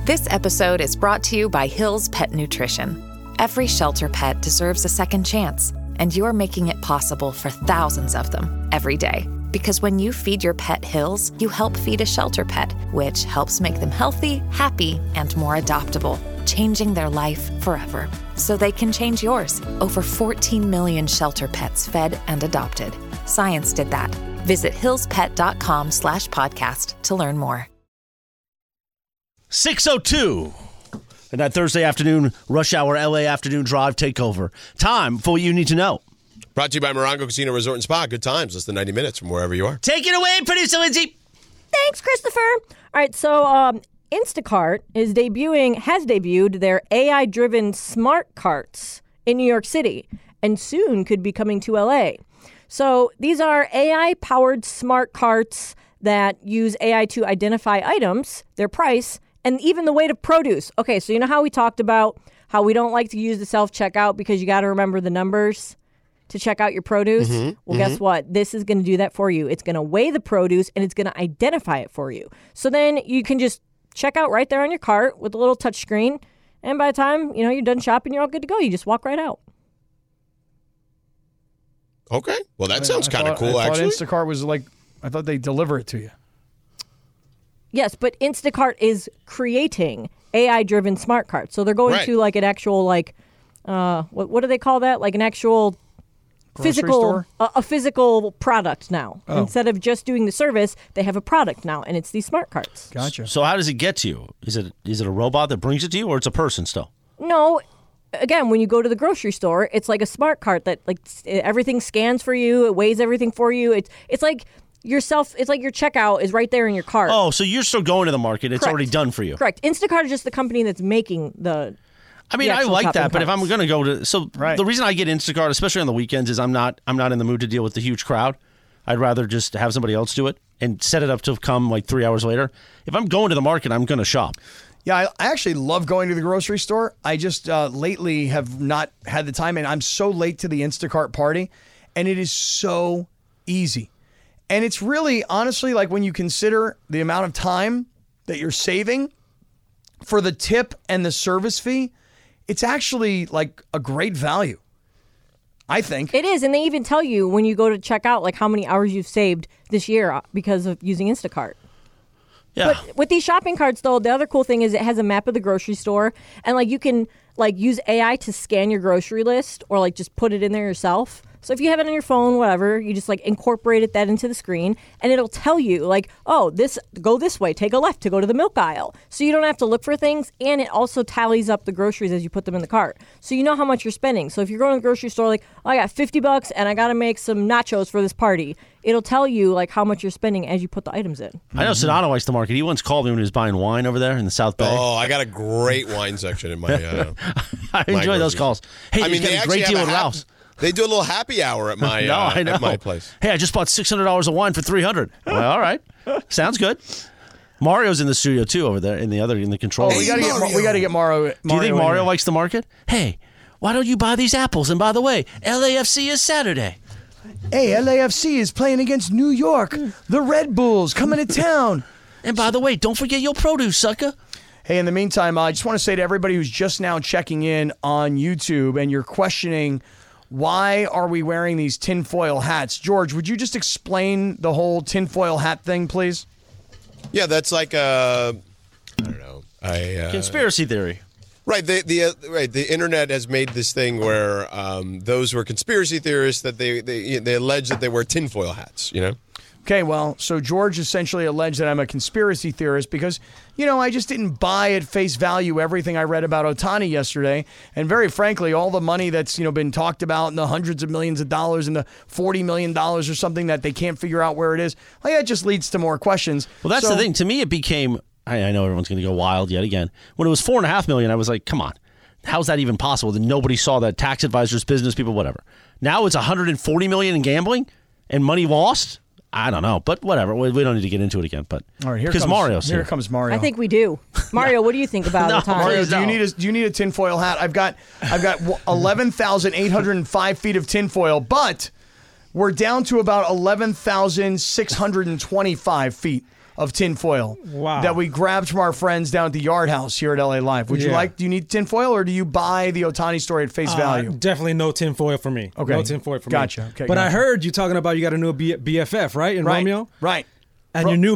This episode is brought to you by Hill's Pet Nutrition. Every shelter pet deserves a second chance, and you're making it possible for thousands of them every day. Because when you feed your pet Hill's, you help feed a shelter pet, which helps make them healthy, happy, and more adoptable, changing their life forever. So they can change yours. Over 14 million shelter pets fed and adopted. Science did that. Visit hillspet.com/podcast to learn more. 6:02. And that Thursday afternoon, rush hour LA afternoon drive takeover. Time for what you need to know. Brought to you by Morongo Casino Resort and Spa. Good times, less than 90 minutes from wherever you are. Take it away, producer Lindsay. Thanks, Christopher. All right, so Instacart has debuted their AI-driven smart carts in New York City and soon could be coming to LA. So these are AI-powered smart carts that use AI to identify items, their price, and even the weight of produce. Okay, so you know how we talked about how we don't like to use the self-checkout because you got to remember the numbers to check out your produce? Guess what? This is going to do that for you. It's going to weigh the produce and it's going to identify it for you. So then you can just check out right there on your cart with a little touch screen. And by the time, you're done shopping, you're all good to go. You just walk right out. Okay. Well, that sounds kind of cool, actually. I thought Instacart was I thought they deliver it to you. Yes, but Instacart is creating AI-driven smart carts. So they're going to an actual, what do they call that? Like an actual a physical product now. Oh. Instead of just doing the service, they have a product now, and it's these smart carts. Gotcha. So how does it get to you? Is it a robot that brings it to you, or it's a person still? No. Again, when you go to the grocery store, it's like a smart cart that everything scans for you. It weighs everything for you. It's like yourself. It's like your checkout is right there in your cart. Oh, so you're still going to the market. It's already done for you. Correct. Instacart is just the company that's making the... I mean, I like that, but if I'm going to go to... So the reason I get Instacart, especially on the weekends, is I'm not in the mood to deal with the huge crowd. I'd rather just have somebody else do it and set it up to come 3 hours later. If I'm going to the market, I'm going to shop. Yeah, I actually love going to the grocery store. I just lately have not had the time, and I'm so late to the Instacart party, and it is so easy. And it's really, honestly, when you consider the amount of time that you're saving for the tip and the service fee, it's actually a great value, I think. It is, and they even tell you when you go to check out how many hours you've saved this year because of using Instacart. Yeah. But with these shopping carts, though, the other cool thing is it has a map of the grocery store, and you can use AI to scan your grocery list or just put it in there yourself. So if you have it on your phone, whatever, you just incorporate that into the screen, and it'll tell you go this way, take a left to go to the milk aisle. So you don't have to look for things, and it also tallies up the groceries as you put them in the cart. So you know how much you're spending. So if you're going to the grocery store, I got $50 and I got to make some nachos for this party, it'll tell you how much you're spending as you put the items in. I know Sedano likes the market. He once called me when he was buying wine over there in the South Bay. Oh, I got a great wine section in my. I enjoy those calls. Hey, they got a great deal with Ralph's. They do a little happy hour at my at my place. Hey, I just bought $600 of wine for $300. Well, all right, sounds good. Mario's in the studio too over there in the control. Oh, we got to get Mario. Do you think Mario likes the market? Hey, why don't you buy these apples? And by the way, LAFC is Saturday. Hey, LAFC is playing against New York. The Red Bulls coming to town. And by the way, don't forget your produce, sucker. Hey, in the meantime, I just want to say to everybody who's just now checking in on YouTube and you're questioning, why are we wearing these tinfoil hats? George, would you just explain the whole tinfoil hat thing, please? Yeah, that's I don't know. Conspiracy theory. Right. The internet has made this thing where those who are conspiracy theorists that they allege that they wear tinfoil hats. Okay, well, so George essentially alleged that I'm a conspiracy theorist because, I just didn't buy at face value everything I read about Ohtani yesterday. And very frankly, all the money that's, been talked about and the hundreds of millions of dollars and the $40 million or something that they can't figure out where it is, that just leads to more questions. Well, that's the thing. To me, it became, I know everyone's going to go wild yet again. When it was $4.5 million, I was like, come on. How's that even possible? That nobody saw that? Tax advisors, business people, whatever. Now it's $140 million in gambling and money lost? I don't know, but whatever. We don't need to get into it again. But all right, here comes Mario. I think we do. Mario, what do you think about the time? Mario, do you need a tinfoil hat? I've got 11,805 feet of tinfoil, but we're down to about 11,625 feet of tinfoil Wow. that we grabbed from our friends down at the Yard House here at LA Live. Would you Yeah. do you need tinfoil or do you buy the Ohtani story at face value? Definitely no tinfoil for me. Okay. No tinfoil for Gotcha. me. Okay, but I gotcha. heard you talking about you got a new BFF, right, in Right. Romeo? Right. And your new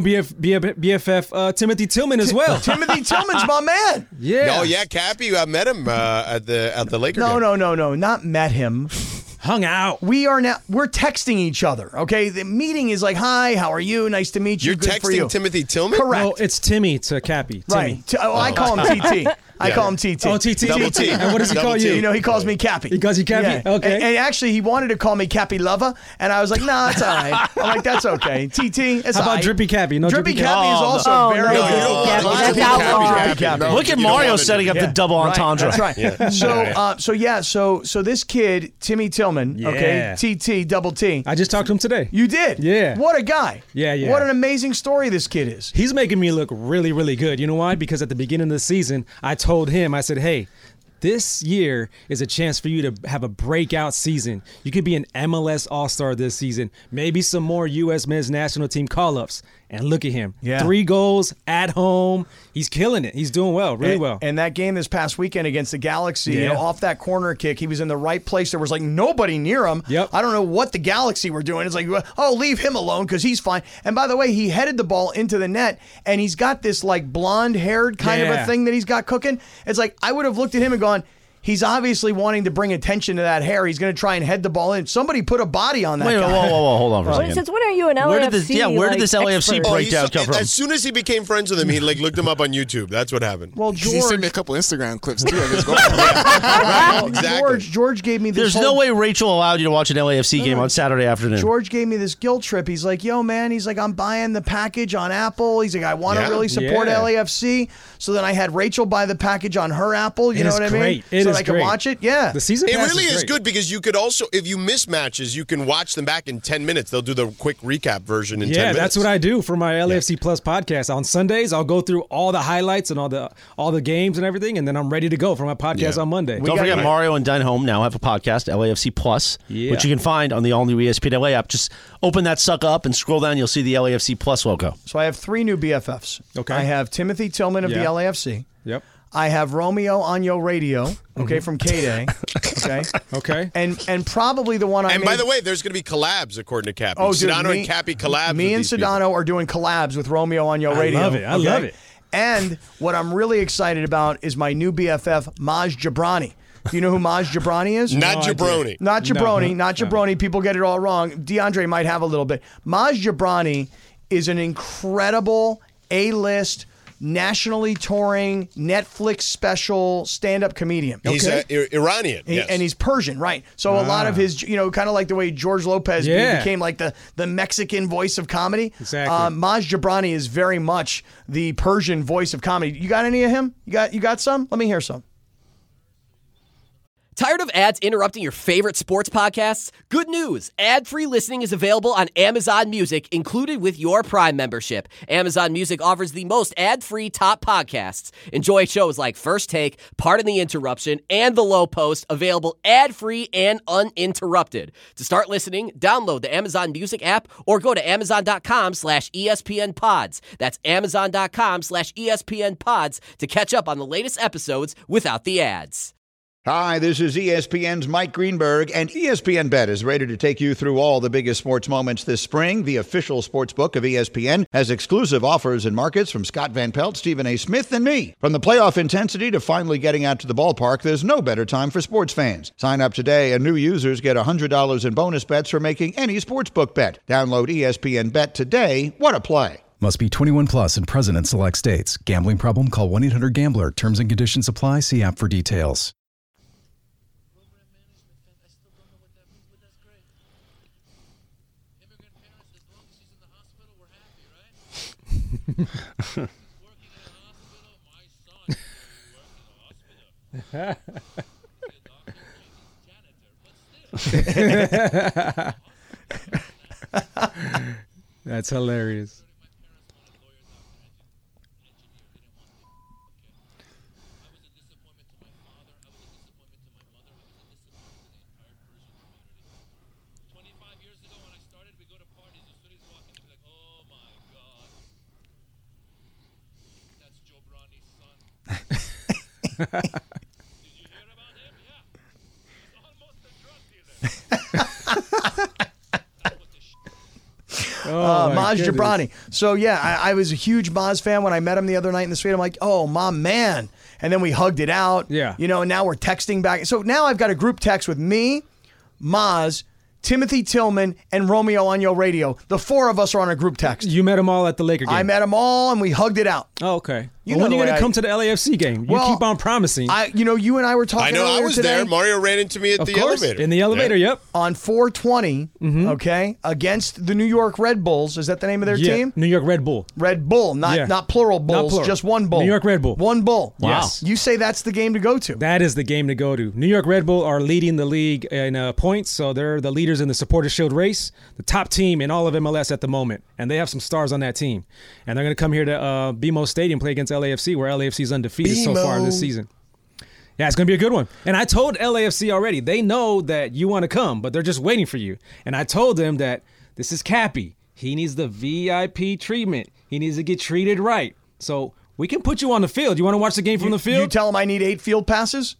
BFF, Timothy Tillman as well. Timothy Tillman's my man. Yeah. Oh yeah, Cappy. I met him at the Laker No, game. no, not met him. Hung out. We're texting each other. Okay, the meeting is like, hi, how are you? Nice to meet you. You're Good for you. texting Timothy Tillman? Correct. No, it's Timmy to Cappy. Timmy. Right. I call him TT. I call him TT. Oh, TT. Double T. And what does he Double call T. you? You know, he calls me Cappy. He calls you Cappy? Okay. And actually, he wanted to call me Cappy Lover, and I was like, nah, it's all right. I'm like, that's okay. TT, it's How all about right. Drippy Cappy? No Drippy Drippy Cappy is also Oh, very no, good. you don't want Cappy, to that's Drippy outlawed. Cappy. Cappy. No, Look at you don't Mario want to setting do up that. the double entendre. That's right. So this kid, Timmy Tillman, okay, TT, double T. I just talked to him today. You did? Yeah. What a guy. Yeah. What an amazing story this kid is. He's making me look really, really good. You know why? Because at the beginning of the season, I told him, I said, hey, this year is a chance for you to have a breakout season. You could be an MLS All-Star this season. Maybe some more U.S. men's national team call-ups. And look at him. Yeah. 3 goals at home. He's killing it. He's doing well, really well. And that game this past weekend against the Galaxy, Yeah. off that corner kick, he was in the right place. There was like nobody near him. Yep. I don't know what the Galaxy were doing. It's like, oh, leave him alone because he's fine. And by the way, he headed the ball into the net, and he's got this like blonde-haired kind of a Yeah. thing that he's got cooking. It's like I would have looked at him and gone, he's obviously wanting to bring attention to that hair. He's going to try and head the ball in. Somebody put a body on that Wait, guy. whoa, hold on for a second. Since when are you an LAFC? Where did this LAFC expert? breakdown come from? As soon as he became friends with him, he like looked him up on YouTube. That's what happened. Well, He sent me a George, couple Instagram clips too of his girlfriend. Exactly. George gave me this There's whole no way Rachel allowed you to watch an LAFC game on Saturday afternoon. George gave me this guilt trip. He's like, yo, man, he's like, I'm buying the package on Apple. He's like, I want to Yeah. really support Yeah. LAFC. So then I had Rachel buy the package on her Apple. You It know is what I mean? great. It so is that I can great. watch it. Yeah. The season It pass really is great. good because you could also, if you miss matches, you can watch them back in 10 minutes. They'll do the quick recap version in 10 Yeah, minutes. that's what I do for my LAFC Plus podcast. On Sundays, I'll go through all the highlights and all the games and everything, and then I'm ready to go for my podcast on Monday. Don't forget, Mario and Denholm now have a podcast, LAFC Plus, Yeah. which you can find on the all-new ESPN LA app. Just open that sucker up and scroll down. You'll see the LAFC Plus logo. So I have 3 new BFFs. Okay. I have Timothy Tillman of the Yeah. LAFC. Yep. I have Romeo Onyo Radio, okay, from K-Day. Okay. Okay. And probably the one I And made. by the way, there's going to be collabs, according to Cappy. Oh, dude, Sedano and Cappy collabs. Me with and these people. Sedano are doing collabs with Romeo on Yo Radio. love it. I love it. And what I'm really excited about is my new BFF, Maj Jabrani. Do you know who Maj Jabrani is? Not No idea. Jabroni. Not Jabroni. No. Not Jabroni. People get it all wrong. DeAndre might have a little bit. Maj Jabrani is an incredible A-list, nationally touring, Netflix special stand-up comedian. He's Iranian. He- yes. And he's Persian, right? So a lot of his, kind of like the way George Lopez Yeah. became like the Mexican voice of comedy. Exactly. Maj Jabrani is very much the Persian voice of comedy. You got any of him? You got some? Let me hear some. Tired of ads interrupting your favorite sports podcasts? Good news! Ad-free listening is available on Amazon Music, included with your Prime membership. Amazon Music offers the most ad-free top podcasts. Enjoy shows like First Take, Pardon the Interruption, and The Low Post, available ad-free and uninterrupted. To start listening, download the Amazon Music app or go to amazon.com/ESPN Pods. That's amazon.com/ESPN Pods to catch up on the latest episodes without the ads. Hi, this is ESPN's Mike Greenberg, and ESPN Bet is ready to take you through all the biggest sports moments this spring. The official sports book of ESPN has exclusive offers and markets from Scott Van Pelt, Stephen A. Smith, and me. From the playoff intensity to finally getting out to the ballpark, there's no better time for sports fans. Sign up today, and new users get $100 in bonus bets for making any sportsbook bet. Download ESPN Bet today. What a play. Must be 21 plus and present in select states. Gambling problem? Call 1-800-GAMBLER. Terms and conditions apply. See app for details. That's hilarious. Maz Jobrani. So, yeah, I was a huge Maz fan when I met him the other night in the street. I'm like, oh, my man. And then we hugged it out. Yeah. You know, and now we're texting back. So now I've got a group text with me, Maz, Timothy Tillman, and Romeo on your radio. The four of us are on a group text. You met them all at the Laker game. I met them all, and we hugged it out. Oh, okay. You When know are you the going way to come to the LAFC game? You keep on promising. You and I were talking I know. I earlier was today. there. Mario ran into me at Of the course, elevator. in the elevator, yep. On 420, okay, against the New York Red Bulls. Is that the name of their team? New York Red Bull. Red Bull, not plural bulls, plural. just one bull. New York Red Bull. One bull. Wow. Yes. You say that's the game to go to. That is the game to go to. New York Red Bull are leading the league in points, so they're the leaders in the Supporters Shield race, the top team in all of MLS at the moment, and they have some stars on that team. And they're going to come here to BMO Stadium, play against LAFC, where LAFC is undefeated so far this season. Yeah, it's going to be a good one. And I told LAFC already, they know that you want to come, but they're just waiting for you. And I told them that this is Cappy. He needs the VIP treatment. He needs to get treated right. So we can put you on the field. You want to watch the game from the field? You tell him I need 8 field passes?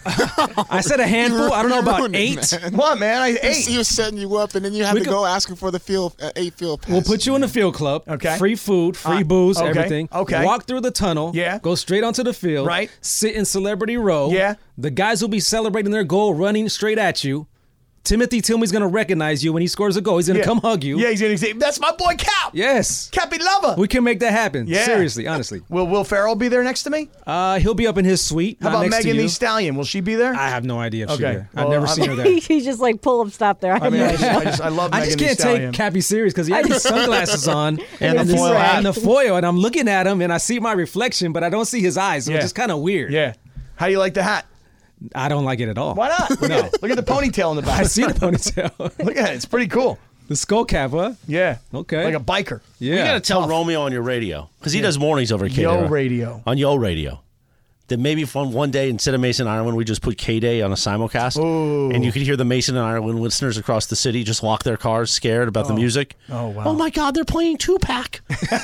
I said a handful. I don't know about 8. What, man? 8. He was setting you up, and then you have to go asking for the 8 field passes. We'll put you in the field club. Okay. Free food, free booze, okay, everything. okay. Walk through the tunnel. Yeah. Go straight onto the field. Right. Sit in celebrity row. Yeah. The guys will be celebrating their goal, running straight at you. Timothy Tillman's going to recognize you when he scores a goal. He's going to come hug you. Yeah, he's going to say, that's my boy Cap. Yes. Cappy Lover. We can make that happen. Yeah. Seriously, honestly. Will Will Ferrell be there next to me? He'll be up in his suite. How not about next to Megan you. Thee Stallion? Will she be there? I have no idea if she's Okay. there. Well, I've never seen her there. He's just like, pull up, stop there. I mean, I love I Megan just Thee can't Stallion. take Cappy serious because he has his sunglasses on And the foil hat. and the foil, and I'm looking at him and I see my reflection, but I don't see his eyes, so Yeah. it's just kind of weird. Yeah. How do you like the hat? I don't like it at all. Why not? Look at it. Look at the ponytail in the back. I see the ponytail. Look at it. It's pretty cool. The skull cap, huh? Yeah. Okay. Like a biker. Yeah. You got to tell Romeo on your radio because he does mornings over at K-Day. Yo right? Radio. On Yo Radio. That maybe one day instead of Mason Ireland, we just put K-Day on a simulcast. Ooh. And you could hear the Mason and Ireland listeners across the city just lock their cars scared about the music. Oh, wow. Oh, my God, they're playing Tupac.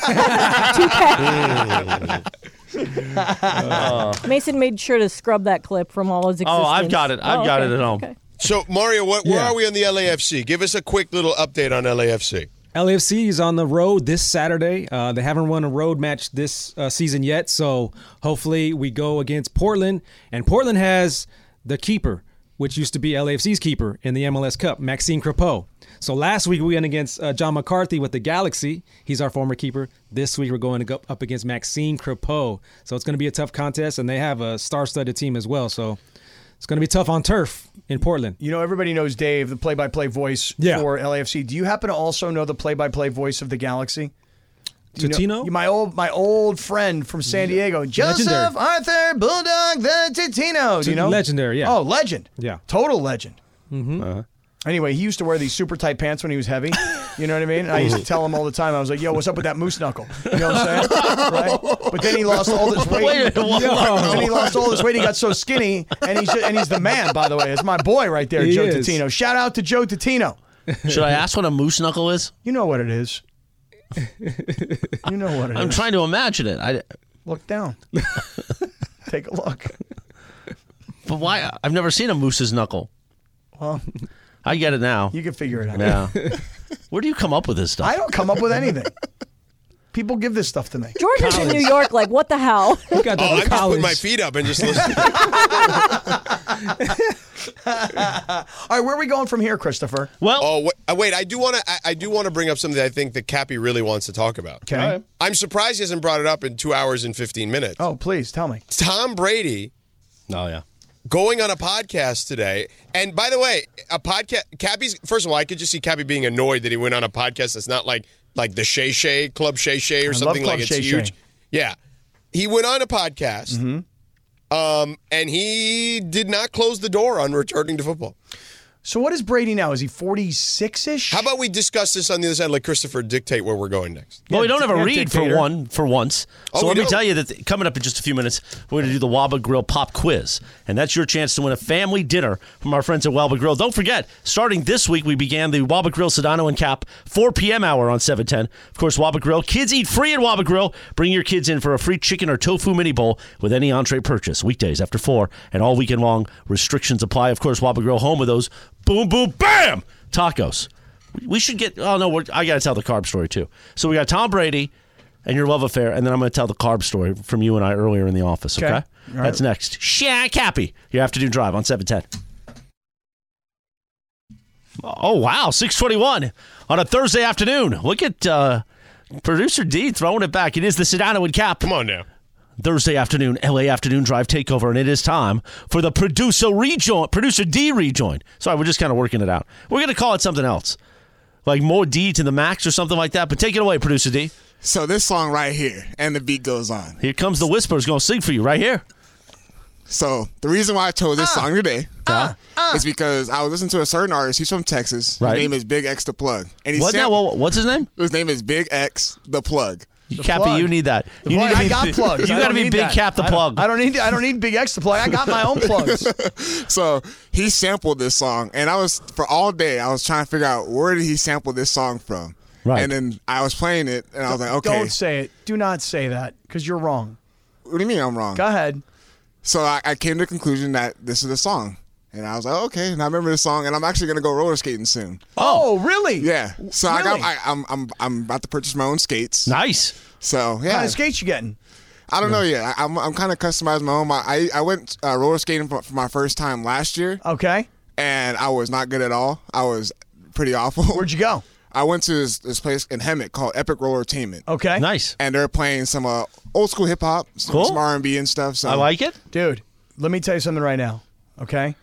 Mason made sure to scrub that clip from all his existence. Oh, I've got it. I've got it at home. Okay. So, Mario, where Yeah. are we on the LAFC? Give us a quick little update on LAFC. LAFC is on the road this Saturday. They haven't run a road match this season yet, so hopefully we go against Portland. And Portland has the keeper, which used to be LAFC's keeper in the MLS Cup, Maxime Crepeau. So last week we went against John McCarthy with the Galaxy. He's our former keeper. This week we're going to go up against Maxime Crepeau. So it's going to be a tough contest, and they have a star-studded team as well. So it's going to be tough on turf in Portland. You know, everybody knows Dave, the play-by-play voice for LAFC. Do you happen to also know the play-by-play voice of the Galaxy? Totino? My old friend from San Diego, Joseph Legendary. Arthur Bulldog the Totino. Do you know? Legendary, yeah. Oh, legend. Yeah. Total legend. Anyway, he used to wear these super tight pants when he was heavy. You know what I mean? And I used to tell him all the time. I was like, yo, what's up with that moose knuckle? You know what I'm saying? Right? But then he lost all this weight. Then he lost all this weight. He got so skinny, and he's the man, by the way. It's my boy right there, He Joe is. Totino. Shout out to Joe Totino. Should I ask what a moose knuckle is? You know what it is. You know what it is. I'm trying to imagine it. Look down. Take a look. But why? I've never seen a moose's knuckle. Well, I get it now. you can figure it out. Yeah. Where do you come up with this stuff? I don't come up with anything. People give this stuff to me. George is in New York, like, what the hell? You got that Oh, in I'm just college. putting my feet up and just listening. All right, where are we going from here, Christopher? Well, Oh, wait! I do want to bring up something that I think that Cappy really wants to talk about. Okay. I'm surprised he hasn't brought it up in 2 hours and 15 minutes. Oh, please tell me. Tom Brady oh yeah. going on a podcast today. And by the way, a podcast. Cappy's first of all, I could just see Cappy being annoyed that he went on a podcast that's not like the Shay Shay Club Shay Shay or love something Club like it's Shay huge. Shay. Yeah, he went on a podcast, and he did not close the door on returning to football. So what is Brady now? Is he 46-ish? How about we discuss this on the other side, like Christopher dictate where we're going next? Well, we don't have a read dictator. for once. So let me tell you that coming up in just a few minutes, we're going to do the Waba Grill Pop Quiz. And that's your chance to win a family dinner from our friends at Waba Grill. Don't forget, starting this week, we began the Waba Grill Sedano and Cap 4 p.m. hour on 710. Of course, Waba Grill. Kids eat free at Waba Grill. Bring your kids in for a free chicken or tofu mini bowl with any entree purchase. Weekdays after 4 and all weekend long. Restrictions apply. Of course, Waba Grill, home of those boom, boom, bam tacos. We should get, I got to tell the carb story too. So we got Tom Brady and your love affair, and then I'm going to tell the carb story from you and I earlier in the office, okay? Right. That's next. Cappy, your afternoon drive on 710. Oh, wow, 6:21 on a Thursday afternoon. Look at Producer D throwing it back. It is the Sedano and Cap. Come on now. Thursday afternoon, LA afternoon drive takeover, and it is time for the Producer D rejoin. Sorry, we're just kind of working it out. We're going to call it something else, like more D to the max or something like that. But take it away, Producer D. So this song right here, and the beat goes on. Here comes the Whisper's going to sing for you right here. So the reason why I chose this song today is because I was listening to a certain artist. He's from Texas. Right. His name is Big X the Plug. And What now? What's his name? His name is Big X the Plug. Cappy, you need that. You need to I be got plugs. You got to be Big Cap the Plug. I don't need Big X the Plug. I got my own plugs. So he sampled this song, and for all day I was trying to figure out where did he sample this song from. Right. And then I was playing it, and I was like, okay. Don't say it. Do not say that, because you're wrong. What do you mean I'm wrong? Go ahead. So I came to the conclusion that this is the song. And I was like, okay, and I remember this song, and I'm actually gonna go roller skating soon. Oh, really? Yeah. So Really? I'm about to purchase my own skates. Nice. So yeah. What kind of skates you getting? I don't know yet. I'm kind of customizing my own. I went roller skating for my first time last year. Okay. And I was not good at all. I was pretty awful. Where'd you go? I went to this place in Hemet called Epic Rollertainment. Okay. Nice. And they're playing some old school hip hop, Cool. some R&B and stuff. So I like it. Dude, let me tell you something right now, okay?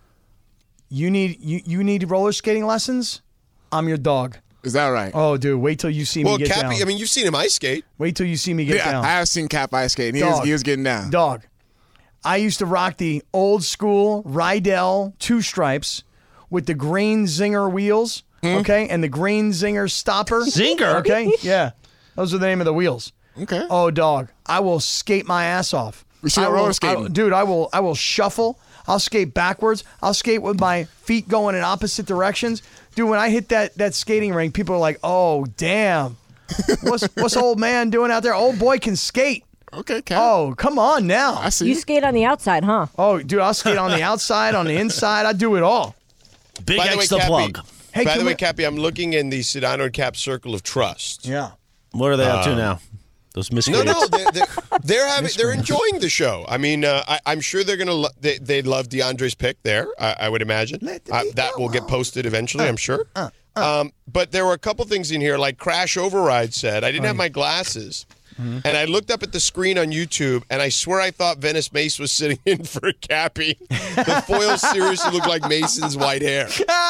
You need roller skating lessons? I'm your dog. Is that right? Oh, dude, wait till you see me get Cappy, down. I mean, you've seen him ice skate. Wait till you see me get Yeah, down. I have seen Cap ice skate. And Dog. he was getting down. Dog. I used to rock the old school Rydell two stripes with the green Zinger wheels, okay, and the green Zinger stopper. Zinger? Okay, yeah. Those are the name of the wheels. Okay. Oh, dog, I will skate my ass off. We should roller skating. Dude, I will shuffle. I'll skate backwards. I'll skate with my feet going in opposite directions. Dude, when I hit that skating rink, people are like, "Oh, damn, what's old man doing out there? Old boy can skate." Okay, Cap. Oh, come on now. I see. You skate on the outside, huh? Oh, dude, I'll skate on the outside, on the inside. I do it all. Big By the X way, the Cappy, Plug. Hey, by can the way, we- Cappy, I'm looking in the Sedano and Cap Circle of Trust. Yeah. What are they up to now? Those No, miscreants. they're enjoying the show. I mean, I'm sure they're gonna. They love DeAndre's pick there. I would imagine that will get posted eventually. I'm sure. But there were a couple things in here, like Crash Override said, I didn't have my glasses. And I looked up at the screen on YouTube, and I swear I thought Venice Mace was sitting in for Cappy. The foil seriously looked like Mason's white hair.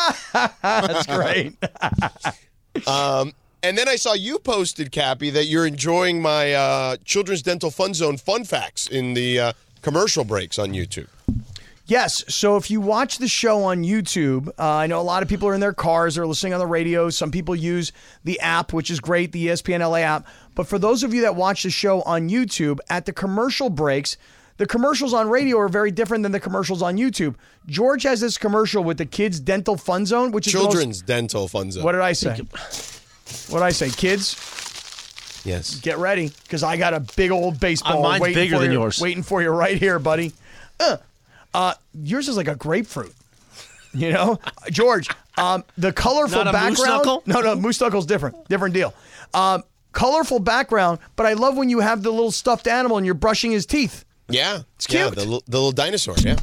That's great. And then I saw you posted, Cappy, that you're enjoying my Children's Dental Fun Zone fun facts in the commercial breaks on YouTube. Yes. So if you watch the show on YouTube, I know a lot of people are in their cars or listening on the radio. Some people use the app, which is great, the ESPN LA app. But for those of you that watch the show on YouTube, at the commercial breaks, the commercials on radio are very different than the commercials on YouTube. George has this commercial with the Kids Dental Fun Zone, which is Children's Dental Fun Zone. What did I say? What did I say? Kids, Yes. get ready, because I got a big old baseball Mine's waiting bigger for than you, yours. waiting for you right here, buddy. Yours is like a grapefruit. You know, George, the colorful Not a background. moose knuckle? No, moose knuckle's different deal. Colorful background, but I love when you have the little stuffed animal and you're brushing his teeth. Yeah. It's cute. Yeah, the little dinosaur, yeah.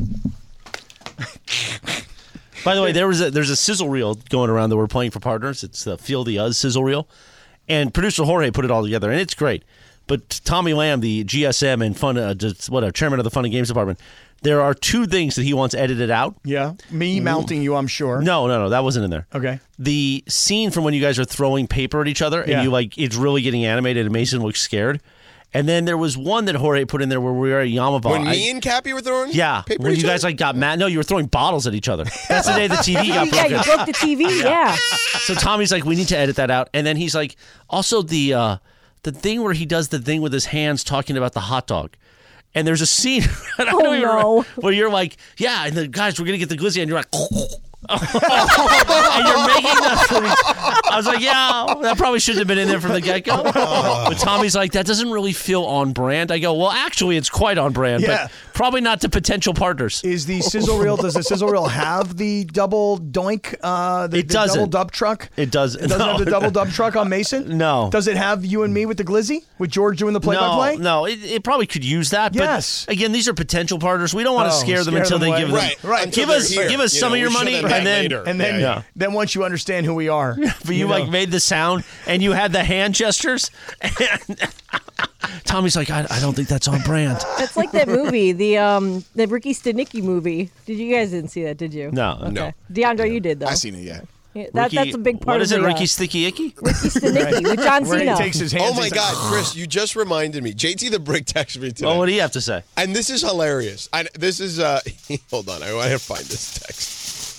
By the way, there's a sizzle reel going around that we're playing for partners. It's the Feel the Uz sizzle reel. And producer Jorge put it all together, and it's great. But Tommy Lamb, the GSM and chairman of the Fun and Games Department, there are two things that he wants edited out. Yeah, me mounting you, I'm sure. No, that wasn't in there. Okay. The scene from when you guys are throwing paper at each other, Yeah. and it's really getting animated, and Mason looks scared. And then there was one that Jorge put in there where we were at Yamava. When me and Cappy were throwing paper when at you each guys other? got mad. No, you were throwing bottles at each other. That's the day the TV got broken. Yeah, you broke the TV. Yeah. So Tommy's like, we need to edit that out. And then he's like, also the thing where he does the thing with his hands talking about the hot dog. And there's a scene where you're like, yeah, and the guys, we're going to get the glizzy. And you're like, and you're making the. I was like, yeah, that probably shouldn't have been in there from the get-go. But Tommy's like, that doesn't really feel on brand. I go, well, actually, it's quite on brand, but probably not to potential partners. Is the sizzle reel? Does the sizzle reel have the double doink? It doesn't. Double dub truck. It does. It doesn't have the double dub truck on Mason. No. Does it have you and me with the glizzy with George doing the play-by-play? No, it probably could use that. Yes. But again, these are potential partners. We don't want to scare them until they give them. Right. Give us some of your money, and then once you understand who we are. But you like made the sound and you had the hand gestures. And Tommy's like, I don't think that's on brand. It's like that movie, the Ricky Stenicki movie. You guys didn't see that, did you? No. Okay. No. DeAndre, you did though. I seen it, yeah. That's a big part What is of it, the, Ricky Sticky Icky? Ricky Stenicki with John Where he Cena. takes his hands. Oh my God, Chris, you just reminded me. JT the Brick texted me today. Oh, what do you have to say? And this is hilarious. This is hold on, I want to find this text.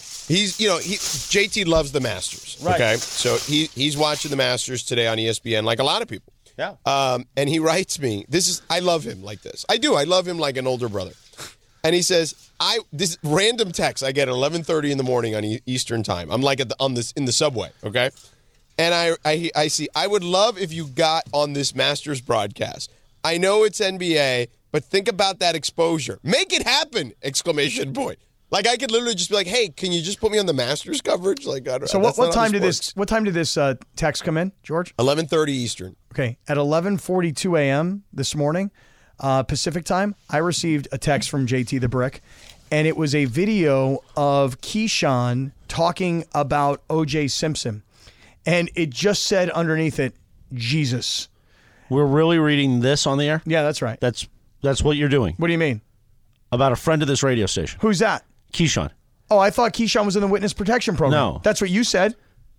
JT loves the Masters. Right. Okay, so he's watching the Masters today on ESPN, like a lot of people. Yeah. And he writes me. I love him like this. I do. I love him like an older brother. And he says, this random text I get at 11:30 in the morning on Eastern time. I'm like in the subway. Okay. And I see. I would love if you got on this Masters broadcast. I know it's NBA, but think about that exposure. Make it happen! Exclamation point. Like I could literally just be like, "Hey, can you just put me on the Masters coverage?" Like, so what time did this text come in, George? 11:30 Eastern. Okay, at 11:42 a.m. this morning, Pacific time, I received a text from JT the Brick, and it was a video of Keyshawn talking about O.J. Simpson, and it just said underneath it, "Jesus." We're really reading this on the air? Yeah, that's right. That's what you're doing. What do you mean? About a friend of this radio station. Who's that? Keyshawn. Oh, I thought Keyshawn was in the witness protection program. No. That's what you said.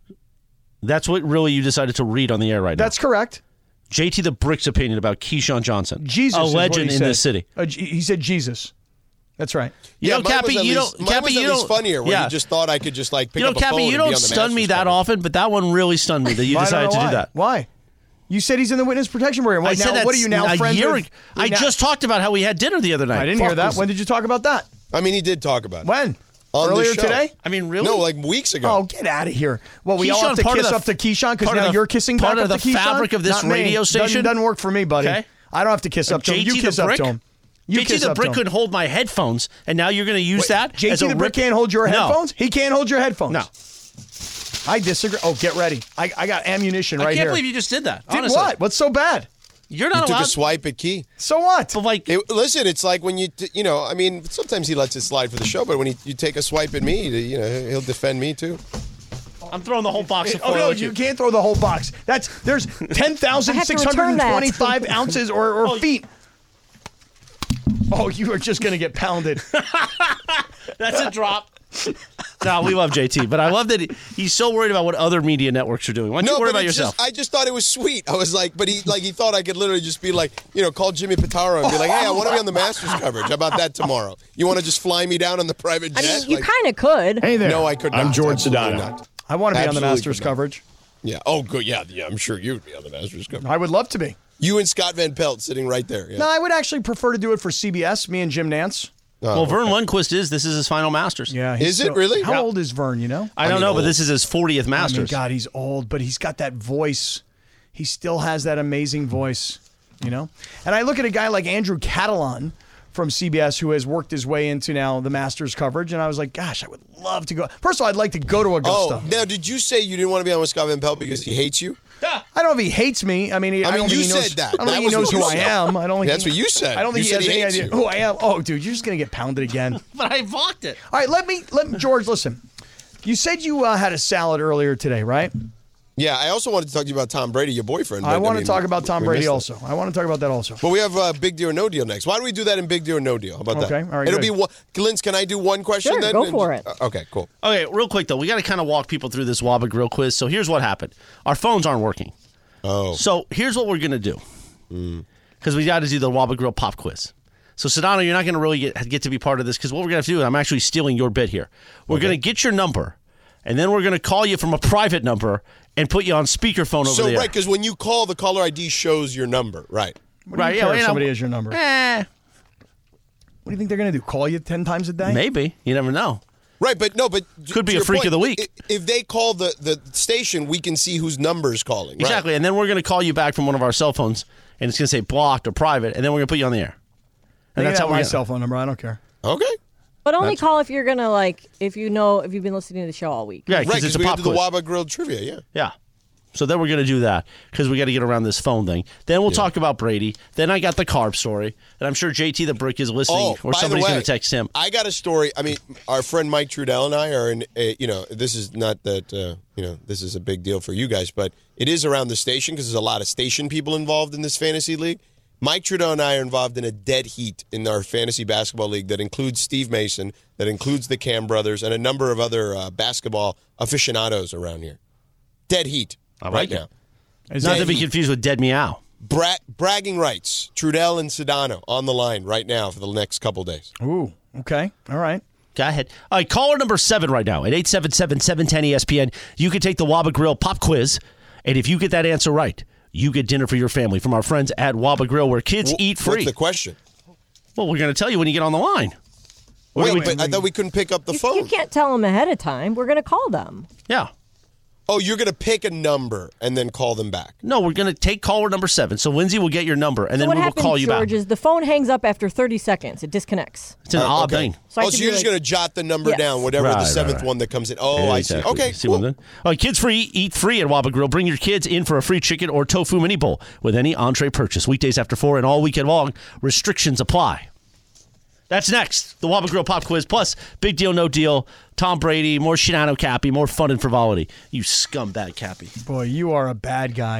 That's what really you decided to read on the air right now. That's correct. JT the Brick's opinion about Keyshawn Johnson. Jesus, a is what legend he in said. this city. He said Jesus. That's right. You know, mine Cappy, was you at don't. Cappy, you don't. funnier when you just thought I could just like pick up a Cappy, phone you and be don't on the stun me Masters that coverage. often, but that one really stunned me that you decided to do that. Why? You said he's in the witness protection program. I said that. What are you now, friends with? I just talked about how we had dinner the other night. I didn't hear that. When did you talk about that? I mean, he did talk about it. When? On Earlier the show. today? I mean, really? No, like weeks ago. Oh, get out of here. Well, we all Keyshawn, have to part of kiss the- up to Keyshawn because part of now the- you're kissing back part up of to the Keyshawn? fabric of this Not me. radio station? Doesn't work for me, buddy. Okay. I don't have to kiss up to him. You JT kiss the up Brick? to him. You JT kiss the up to Brick him. couldn't hold my headphones, and now you're going to use that as JT a the Brick rip- can't hold your No. headphones? He can't hold your headphones? No. I disagree. Oh, get ready. I got ammunition right I can't here. believe you just did that. Did honestly. what? What's so bad? You're He not took allowed. a swipe at Key. So what? But like, Listen, it's like when I mean, sometimes he lets it slide for the show, but when you take a swipe at me, he'll defend me too. I'm throwing the whole box of Oh foil no, at you can't throw the whole box. There's 10,625 ounces or feet. Oh, you are just gonna get pounded. That's a drop. No, we love JT, but I love that he's so worried about what other media networks are doing. Why don't you worry about yourself? I just thought it was sweet. I was like, but he thought I could literally just be like, call Jimmy Pitaro and be like, hey, I want to be on the Masters coverage. How about that tomorrow? You want to just fly me down on the private jet? I mean, you kind of could. Hey there. No, I could not. I'm George Absolutely Sedano. not. I want to be on the Absolutely Masters could not. coverage. Yeah. Oh, good. Yeah. I'm sure you'd be on the Masters coverage. I would love to be. You and Scott Van Pelt sitting right there. Yeah. No, I would actually prefer to do it for CBS. Me and Jim Nance. Well, Vern Lundquist this is his final Masters. Yeah. Is it really? How old is Vern? You know? I don't know, but this is his 40th I Masters. mean, God, he's old, but he's got that voice. He still has that amazing voice, And I look at a guy like Andrew Catalan from CBS who has worked his way into now the Masters coverage, and I was like, gosh, I would love to go. First of all, I'd like to go to Augusta. Oh, now did you say you didn't want to be on with Scott Van Pelt because he hates you? I don't know if he hates me. I mean, I don't think you he knows. said that. I don't think That he was knows what who you I said. am. I don't think That's what you said. I don't think You he has said he any hates idea you. who I am. Oh, dude, you're just gonna get pounded again. But I mocked it. All right, let me George listen. You said you had a salad earlier today, right? Yeah, I also wanted to talk to you about Tom Brady, your boyfriend. I but, want to mean, talk about Tom we Brady missed also. I want to talk about that also. But we have Big Deal or No Deal next. Why don't we do that in Big Deal or No Deal? How about that? Okay, all right, It'll good. be one. Linz, can I do one question Sure, then? go for it. Okay, cool. Okay, real quick though, we got to kind of walk people through this Waba Grill quiz. So here's what happened: our phones aren't working. Oh, So here's what we're gonna do. because we got to do the Waba Grill pop quiz. So, Sedano, you're not going to really get to be part of this because what we're going to have to do, I'm actually stealing your bit here. We're going to get your number, and then we're going to call you from a private number and put you on speakerphone over there. So, right, because when you call, the caller ID shows your number, right? What do you care if somebody has your number? What do you think they're going to do? Call you 10 times a day? Maybe. You never know. Right, but could be a freak of the week. If they call the station, we can see whose number is calling. Exactly, right? And then we're going to call you back from one of our cell phones, and it's going to say blocked or private, and then we're going to put you on the air. And that's how my cell phone number. I don't care. Okay. But only call if you're going to, if you've been listening to the show all week. Yeah, right, because it's a we pop have to do quiz. the Waba Grill trivia, yeah. Yeah. So then we're going to do that because we got to get around this phone thing. Then we'll talk about Brady. Then I got the carb story. And I'm sure JT the Brick is listening or somebody's going to text him. I got a story. I mean, our friend Mike Trudell and I are in, this is not that, this is a big deal for you guys, but it is around the station because there's a lot of station people involved in this fantasy league. Mike Trudell and I are involved in a dead heat in our fantasy basketball league that includes Steve Mason, that includes the Cam brothers, and a number of other basketball aficionados around here. Dead heat right now. Not to be confused with Dead Meow. Bragging rights. Trudell and Sedano on the line right now for the next couple days. Ooh, okay. All right. Go ahead. All right, caller number 7 right now at 877-710-ESPN. You can take the Waba Grill pop quiz, and if you get that answer right, you get dinner for your family from our friends at Waba Grill, where kids eat free. What's the question? Well, we're going to tell you when you get on the line. Wait, but I thought we couldn't pick up the phone. You can't tell them ahead of time. We're going to call them. Yeah. Oh, you're going to pick a number and then call them back. No, we're going to take caller number 7. So Lindsay will get your number, and then we will call you George, back. is the phone hangs up after 30 seconds. It disconnects. It's an odd thing. So you're just going to jot the number down, whatever the seventh one that comes in. Oh, Exactly. I see. Okay, See cool. All right, kids free, eat free at Waba Grill. Bring your kids in for a free chicken or tofu mini bowl with any entree purchase. Weekdays after 4 and all weekend long. Restrictions apply. That's next. The Waba Grill Pop Quiz. Plus, Big Deal, No Deal, Tom Brady, more Shinano Cappy, more fun and frivolity. You scumbag Cappy. Boy, you are a bad guy.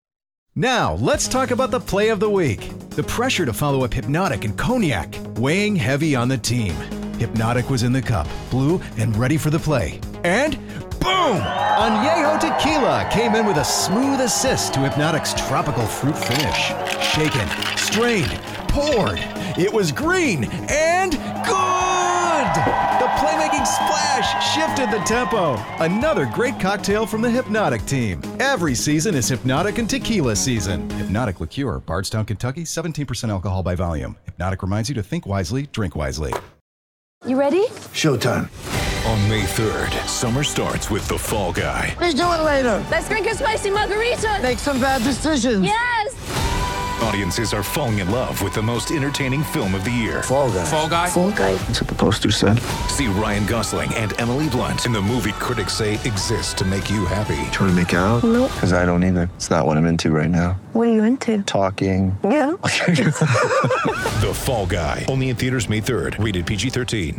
Now, let's talk about the play of the week. The pressure to follow up Hypnotic and Cognac, weighing heavy on the team. Hypnotic was in the cup, blue, and ready for the play. And boom! Añejo Tequila came in with a smooth assist to Hypnotic's tropical fruit finish. Shaken, strained, poured. It was green and good! The playmaking splash shifted the tempo. Another great cocktail from the Hypnotic team. Every season is Hypnotic and Tequila season. Hypnotic Liqueur, Bardstown, Kentucky, 17% alcohol by volume. Hypnotic reminds you to think wisely, drink wisely. You ready? Showtime. On May 3rd, summer starts with The Fall Guy. Let's do it later. Let's drink a spicy margarita. Make some bad decisions. Yes! Audiences are falling in love with the most entertaining film of the year. Fall Guy. Fall Guy? Fall Guy. That's what the poster said. See Ryan Gosling and Emily Blunt in the movie critics say exists to make you happy. Trying to make it out? Nope. Because I don't either. It's not what I'm into right now. What are you into? Talking. Yeah. The Fall Guy. Only in theaters May 3rd. Rated PG-13.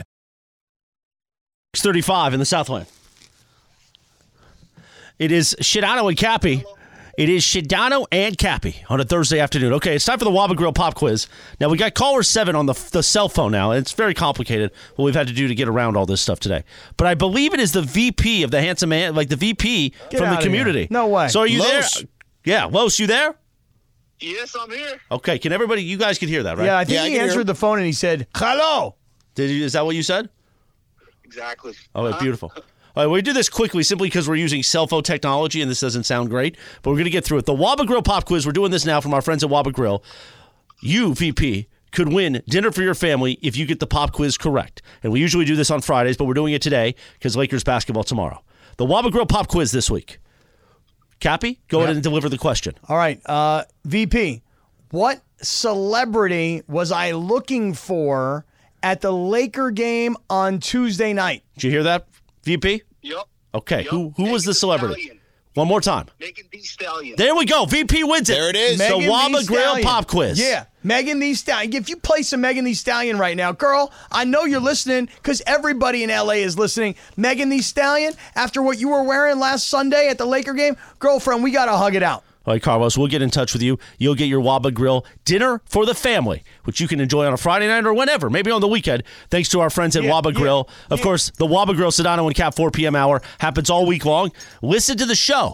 6:35 in the Southland. It is Shidano and Cappy. It is Shidano and Cappy on a Thursday afternoon. Okay, it's time for the Waba Grill Pop Quiz. Now, we got caller 7 on the cell phone now. It's very complicated what we've had to do to get around all this stuff today. But I believe it is the VP of the Handsome Man, like the VP from the community. No way. So are you Los. there? Yeah, Los, you there? Yes, I'm here. Okay, can everybody, you guys can hear that, right? Yeah, I think he answered the phone and he said, hello. Is that what you said? Exactly. Oh, beautiful. All right, we do this quickly simply because we're using cell phone technology and this doesn't sound great, but we're going to get through it. The Waba Grill Pop Quiz, we're doing this now from our friends at Waba Grill. You, VP, could win dinner for your family if you get the pop quiz correct. And we usually do this on Fridays, but we're doing it today because Lakers basketball tomorrow. The Waba Grill Pop Quiz this week. Cappy, go ahead and deliver the question. All right, VP, what celebrity was I looking for at the Laker game on Tuesday night? Did you hear that, VP? Yep. Okay, Yep. who was the celebrity? Stallion. One more time. Megan Thee Stallion. There we go. VP wins it. There it is. The Megan Waba Thee Grill Stallion. Pop Quiz. Yeah, Megan Thee Stallion. If you play some Megan Thee Stallion right now, girl, I know you're listening because everybody in LA is listening. Megan Thee Stallion, after what you were wearing last Sunday at the Laker game, girlfriend, we got to hug it out. All right, Carlos, we'll get in touch with you. You'll get your Waba Grill dinner for the family, which you can enjoy on a Friday night or whenever, maybe on the weekend, thanks to our friends at Waba Grill. Of course, the Waba Grill Sedano and Cap 4 p.m. hour happens all week long. Listen to the show.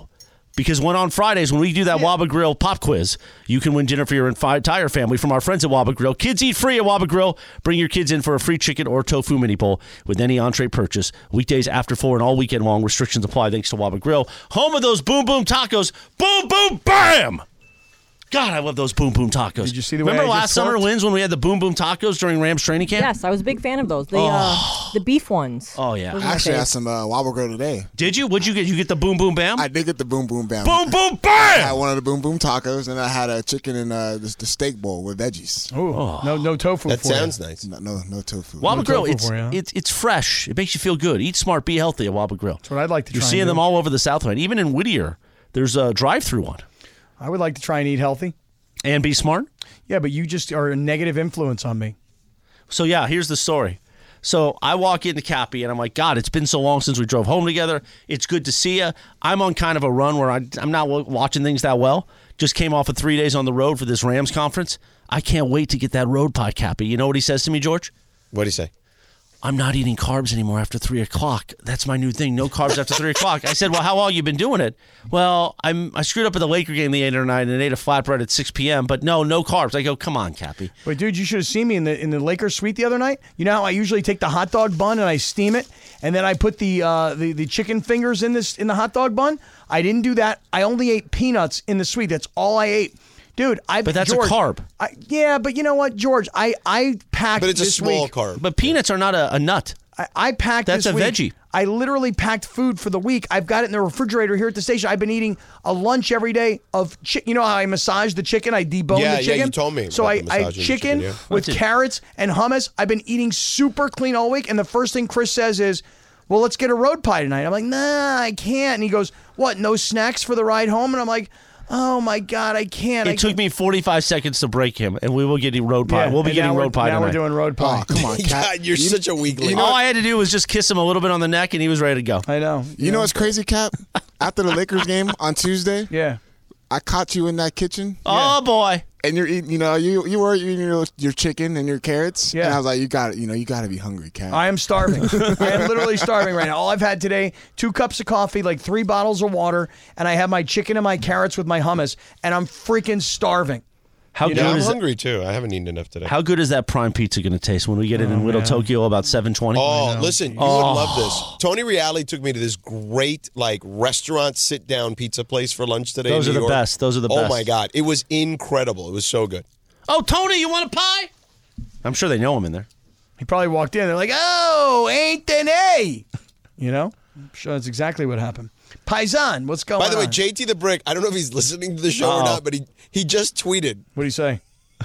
Because on Fridays, when we do that Waba Grill pop quiz, you can win dinner for your entire family from our friends at Waba Grill. Kids eat free at Waba Grill. Bring your kids in for a free chicken or tofu mini bowl with any entree purchase. Weekdays after 4 and all weekend long. Restrictions apply thanks to Waba Grill. Home of those boom boom tacos. Boom boom bam! God, I love those boom boom tacos. Did you see the way Remember I last just summer, talked? Linz, when we had the boom boom tacos during Rams training camp? Yes, I was a big fan of those. The beef ones. Oh, yeah. Those are I my actually had fave. some Wobble Grill today. Did you? What'd you get? You get the boom boom bam? I did get the boom boom bam. Boom boom I bam! had one of the boom boom tacos, and I had a chicken and the steak bowl with veggies. Ooh, no tofu. That for you. sounds nice. No tofu. Waba Grill, tofu it's, for you, huh? it's fresh. It makes you feel good. Eat smart, be healthy at Waba Grill. That's what I'd like to try. You're and seeing do. them all over the Southland. Even in Whittier, there's a drive-through one. I would like to try and eat healthy. And be smart? Yeah, but you just are a negative influence on me. So, yeah, here's the story. So I walk into Cappy, and I'm like, God, it's been so long since we drove home together. It's good to see you. I'm on kind of a run where I'm not watching things that well. Just came off of 3 days on the road for this Rams conference. I can't wait to get that road pie, Cappy. You know what he says to me, George? What'd he say? I'm not eating carbs anymore after 3 o'clock. That's my new thing. No carbs after 3 o'clock. I said, well, how long you been doing it? Well, I screwed up at the Laker game the 8 or 9 and ate a flatbread at 6 p.m., but no carbs. I go, come on, Cappy. But dude, you should have seen me in the Lakers suite the other night. You know how I usually take the hot dog bun and I steam it, and then I put the chicken fingers in the hot dog bun? I didn't do that. I only ate peanuts in the suite. That's all I ate. Dude, But that's George, a carb. Yeah, but you know what, George? I packed But it's a this small week. carb. But peanuts are not a nut. I packed That's this a week. veggie. I literally packed food for the week. I've got it in the refrigerator here at the station. I've been eating a lunch every day of chicken. You know how I massage the chicken? I debone Yeah, the chicken. yeah, you told me So about I the massaging the chicken chicken, yeah. with What's it? carrots and hummus. I've been eating super clean all week. And the first thing Chris says is, well, let's get a road pie tonight. I'm like, nah, I can't. And he goes, what, no snacks for the ride home? And I'm like, oh my God, I can't. It took me 45 seconds to break him, and we will get you road pie. Yeah, We'll be and getting now road pie now tonight. we're doing road pie. Oh, come on, Cat. God, you're such a weakling. All I had to do was just kiss him a little bit on the neck, and he was ready to go. I know. You know what's crazy, Cap? After the Lakers game on Tuesday, Yeah. I caught you in that kitchen. Oh, boy. And you're eating, you were eating your chicken and your carrots. Yeah. And I was like, you got to be hungry, Cat. I am starving. I am literally starving right now. All I've had today, 2 cups of coffee, like 3 bottles of water, and I have my chicken and my carrots with my hummus, and I'm freaking starving. How good I'm is that? hungry too. I haven't eaten enough today. How good is that prime pizza going to taste when we get it in Widow Tokyo about 7:20? Oh, listen, you would love this. Tony Reale took me to this great restaurant sit-down pizza place for lunch today. Those in are New the York. best. Those are the Oh best. my God, it was incredible. It was so good. Oh, Tony, you want a pie? I'm sure they know him in there. He probably walked in. They're like, oh, Anthony. You know? I'm sure that's exactly what happened. Paisan, what's going on? By the way, JT the Brick, I don't know if he's listening to the show or not, but he just tweeted. What do you say?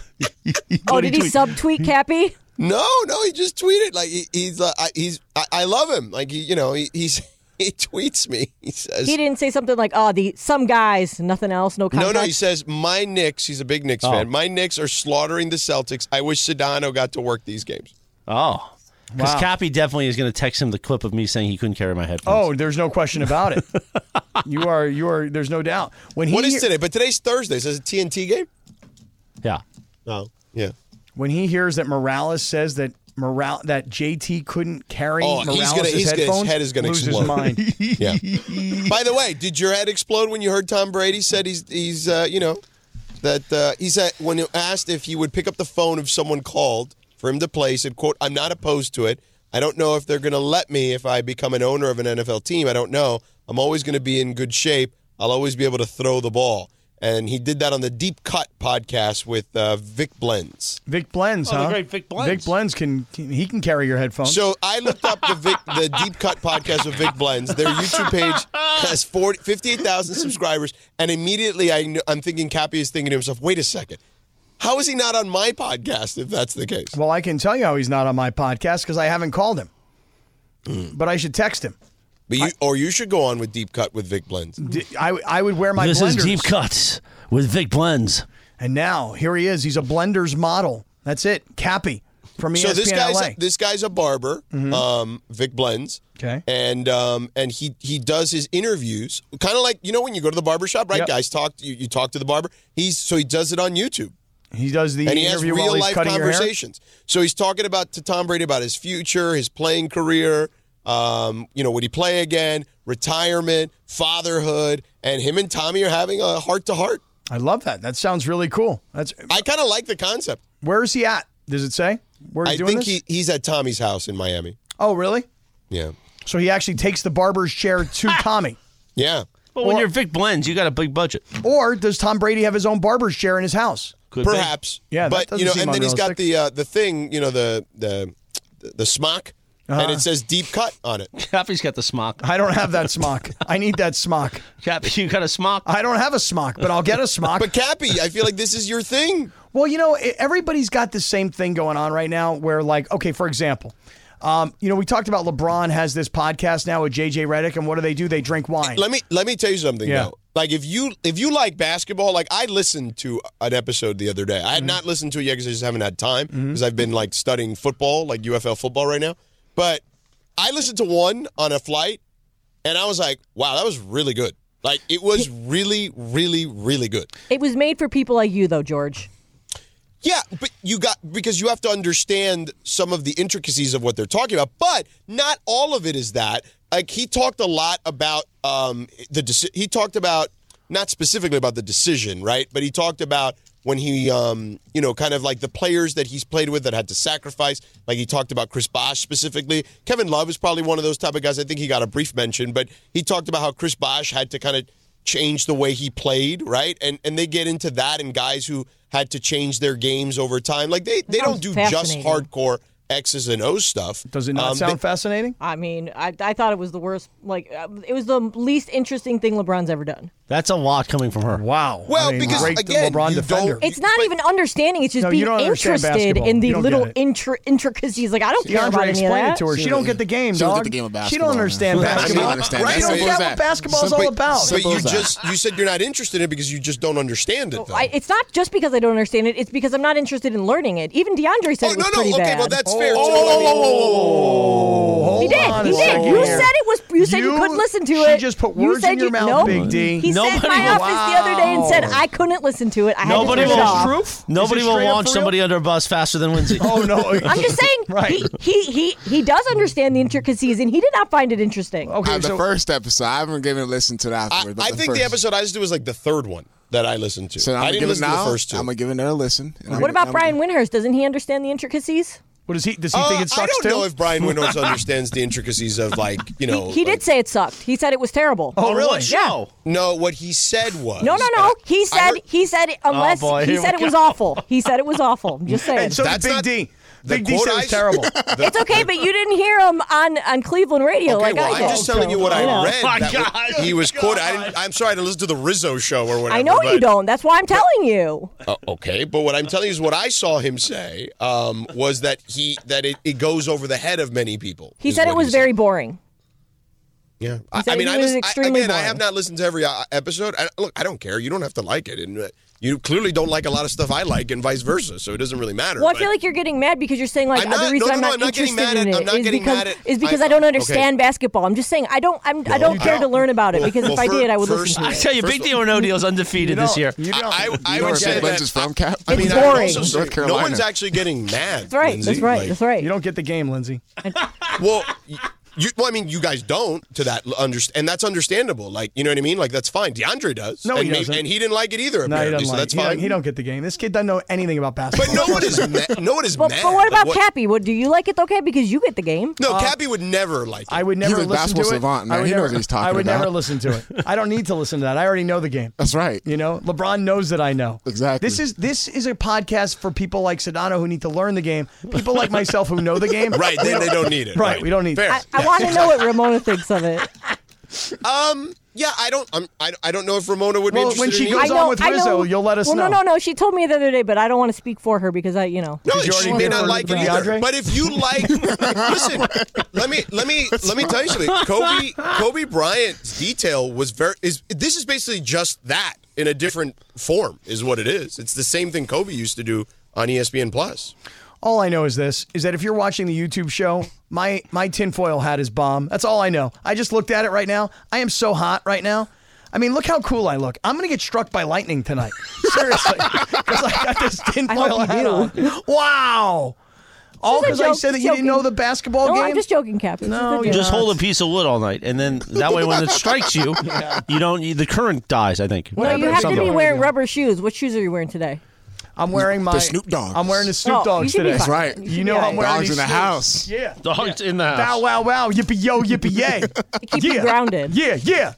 Oh, did he subtweet Cappy? No, he just tweeted. Like I love him. Like he tweets me. He says He didn't say something like, some guys, nothing else, no context. No, he says, my Knicks, he's a big Knicks fan, my Knicks are slaughtering the Celtics. I wish Sedano got to work these games. Oh. Because Wow. Cappy definitely is going to text him the clip of me saying he couldn't carry my headphones. Oh, there's no question about it. You are. There's no doubt. When he What is today? But today's Thursday. So is it a TNT game? Yeah. Oh, yeah. When he hears that Morales says that JT couldn't carry Oh, Morales' his headphones, head is going to lose explode. his mind. Yeah. By the way, did your head explode when you heard Tom Brady said he said when he asked if he would pick up the phone if someone called for him to play, he said, quote, I'm not opposed to it. I don't know if they're going to let me if I become an owner of an NFL team. I don't know. I'm always going to be in good shape. I'll always be able to throw the ball. And he did that on the Deep Cut podcast with Vic Blends. Vic Blends, Oh, the huh? great Vic Blends. Vic Blends can carry your headphones. So I looked up the Deep Cut podcast with Vic Blends. Their YouTube page has 58,000 subscribers, and immediately I'm thinking Cappy is thinking to himself, wait a second. How is he not on my podcast if that's the case? Well, I can tell you how he's not on my podcast because I haven't called him. But I should text him. But you should go on with Deep Cut with Vic Blends. I would wear my This blenders. is Deep Cuts with Vic Blends. And now, here he is. He's a blenders model. That's it. Cappy from ESPN So LA. this guy's a barber, Vic Blends. Okay. And he does his interviews, kind of like, when you go to the barbershop, right? Yep. Guys you talk to the barber. He does it on YouTube. He does the And he has interview while real he's life cutting your hair. conversations. So he's talking to Tom Brady about his future, his playing career, Would he play again? Retirement, fatherhood, and him and Tommy are having a heart-to-heart. I love that. That sounds really cool. I kind of like the concept. Where is he at? Does it say? Where I think he's at Tommy's house in Miami. Oh, really? Yeah. So he actually takes the barber's chair to Tommy. Yeah. Well, when you're Vic Blends, you got a big budget. Or does Tom Brady have his own barber's chair in his house? Perhaps. Yeah, but that doesn't seem and then he's got unrealistic. the thing, the smock, and it says deep cut on it. Cappy's got the smock. I don't have that smock. I need that smock. Cappy, you got a smock? I don't have a smock, but I'll get a smock. But Cappy, I feel like this is your thing. Well, everybody's got the same thing going on right now where, like, okay, for example, we talked about LeBron has this podcast now with JJ Redick, and what do? They drink wine. Let me tell you something, Yeah. though. Like, if you like basketball, like, I listened to an episode the other day. I had not listened to it yet because I just haven't had time because I've been, like, studying football, like UFL football right now. But I listened to one on a flight, and I was like, wow, that was really good. Like, it was really, really, really good. It was made for people like you, though, George. Yeah, but because you have to understand some of the intricacies of what they're talking about, but not all of it is that. Like, he talked a lot about he talked about, not specifically about the decision, right? But he talked about when he, kind of like the players that he's played with that had to sacrifice. Like, he talked about Chris Bosh specifically. Kevin Love is probably one of those type of guys. I think he got a brief mention, but he talked about how Chris Bosh had to kind of change the way he played, right? And they get into that, and guys who had to change their games over time. Like, they don't do just hardcore X's and O's stuff. Does it not sound fascinating? I mean, I thought it was the worst. Like, it was the least interesting thing LeBron's ever done. That's a lot coming from her. Wow. Well, because great again, LeBron you defender. It's not even understanding. It's just No, being you don't understand interested basketball. in the You don't little get it. intricacies. Like, I don't care about DeAndre any of explained that. it to her. She don't get the game, She don't dog. get the game of She basketball. don't understand man. basketball. She don't understand. Right? She don't Simple get as what that. basketball's all about. But you said you're not interested in it because you just don't understand it, though. It's not just because I don't understand it. It's because I'm not interested in learning it. Even DeAndre said it was pretty bad. Well, that's fair. He did. on a He did. second You here. said it was. You said you couldn't listen to it. She just put words said in your mouth, nope. Big D. He sat in my office the other day and said I couldn't listen to it. I had Nobody to turn it off. Nobody Is it will straight up launch for real? somebody under a bus faster than Lindsay. Oh, no. I'm just saying. Right. He does understand the intricacies, and he did not find it interesting. Okay, The first episode, I haven't given a listen to that afterwards. I think the episode I listened to was like the third one that I listened to. So I didn't listen to the first two. I'm gonna give it another listen. What about Brian Windhurst? Doesn't he understand the intricacies? What does he think it sucks I don't too? know if Brian Windhorst understands the intricacies of, like, He did say it sucked. He said it was terrible. Oh, really? Yeah. No, what he said was No. He said unless boy, he here said we it was go. awful. He said it was awful. I'm just saying. And so did That's Big not- D. the Big D quote said it I- was terrible. It's okay, but you didn't hear him on Cleveland radio Okay, like well, I did. I'm just telling you what I read. my that God. He was quoted. I'm sorry, I didn't listen to the Rizzo show or whatever. I know you but- don't. That's why I'm telling you. Okay, but what I'm telling you is what I saw him say was that it goes over the head of many people. He is said it what was said. very boring. Yeah, said it was extremely I boring. have not listened to every episode. Look, I don't care. You don't have to like it, and you clearly don't like a lot of stuff I like, and vice versa. So it doesn't really matter. Well, I but- feel like you're getting mad because you're saying like I'm not- the reason no, I'm no, not I'm not getting interested mad in at- it I'm not is getting because mad at- is because I don't okay. understand basketball. I'm just saying I don't care to learn about it because if I did I would listen to I it. tell you, Big Deal or No Deal is undefeated this year. I You know would where say Big Bench is that. from, Cap? I mean, It's I would boring. also say North Carolina. no one's actually getting mad. That's right. Lindsay. That's right. Like, That's right. You don't get the game, Lindsay. Well, I mean, you guys don't to that and that's understandable. Like, you know what I mean? Like, that's fine. DeAndre does. No, and he doesn't. And he didn't like it either. No, he Apparently, doesn't so like. that's He fine. don't get the game. This kid doesn't know anything about basketball. But no one is mad. No one is But mad. what about Like, Cappy? What do you like it okay because you get the game? No, Cappy would never like it. I would never He's a listen to basketball it. savant, man. I would He knows never, what he's talking I would about. never listen to it. I don't need to listen to that. I already know the game. That's right. You know, LeBron knows that I know. Exactly. This is a podcast for people like Sedano who need to learn the game. People like myself who know the game. Right, they don't need it. Right, we don't need Fair. it. I want to know what Ramona thinks of it. Yeah, I don't know if Ramona would be Well, interested when she in goes either. on with Rizzo, you'll let us know. No. She told me the other day, but I don't want to speak for her because I. No, you she already may did not for like it either. DeAndre? But if you like, listen, let me tell you something. Kobe Bryant's detail was this is basically just that in a different form, is what it is. It's the same thing Kobe used to do on ESPN Plus. All I know is this, is that if you're watching the YouTube show, my tinfoil hat is bomb. That's all I know. I just looked at it right now. I am so hot right now. I mean, look how cool I look. I'm going to get struck by lightning tonight. Seriously. Because I got this tinfoil hat on. Wow. All Just a because I joke, said that you didn't joking. know the basketball No, game? I'm just joking, Captain. No, You just hold a piece of wood all night, and then that way when it strikes you, you don't. The current dies. I think. No, you have to be wearing rubber shoes. What shoes are you wearing today? I'm wearing my The Snoop Dogs. I'm wearing the Snoop Oh, Dogs you should be today. That's right. You know I'm wearing Dogs these in the shoes. house. Yeah. Dogs in the house. Bow wow wow, yippee yo, yippee yay. Keep you grounded. Yeah, yeah.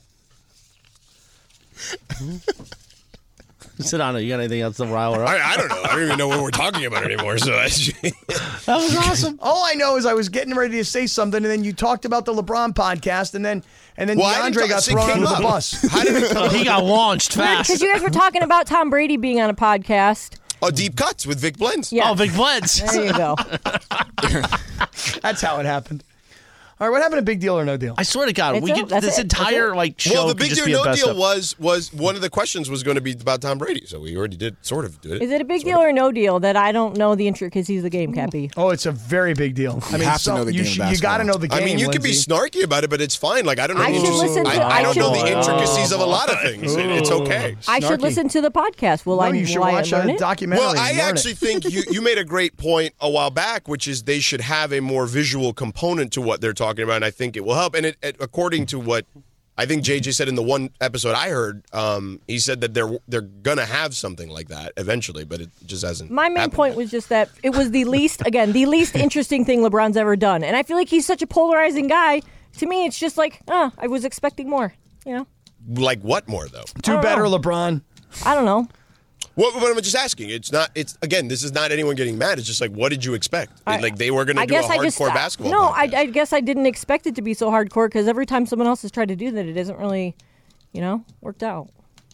Sedano, you got anything else to rile her up? I don't know. I don't even know what we're talking about anymore. So That was awesome. All I know is I was getting ready to say something, and then you talked about the LeBron podcast, and then Well, I DeAndre didn't got talk- thrown it came under the up. bus. How did it come He got launched fast. Because you guys were talking about Tom Brady being on a podcast. Oh, Deep Cuts with Vic Blends. Yeah. Oh, Vic Blends. There you go. That's how it happened. All right, what happened to Big Deal or No Deal? I swear to God, It's we it. could That's this it. That's entire it. like show Well, the could big just deal, be a no best deal of. was one of the questions was going to be about Tom Brady. So we already did sort of do it. Is it a big deal or no deal that I don't know the intricacies of the game, Cappy? Oh, it's a very big deal. I mean, have to know the game of you got to basketball. know the game. I mean, you could be Lindsay. snarky about it, but it's fine. Like I don't know. I should listen to- I don't know the I should- intricacies of a lot of things. It's okay. I should Snarky. listen to the podcast. Will No, I? you should will I watch learn a it? documentary. Well, I and learn actually it. think you made a great point a while back, which is they should have a more visual component to what they're talking about, and I think it will help. And according to what I think JJ said in the one episode I heard, he said that they're gonna have something like that eventually, but it just hasn't. My main happened point yet. was just that it was the least interesting thing LeBron's ever done. And I feel like he's such a polarizing guy. To me, it's just like, I was expecting more, you know? Like what more though? Do better, LeBron. I don't know. What I'm just asking. It's not. It's again. This is not anyone getting mad. It's just like, what did you expect? Like they were going to do a hardcore basketball. No, podcast. I guess I didn't expect it to be so hardcore because every time someone else has tried to do that, it isn't really, worked out.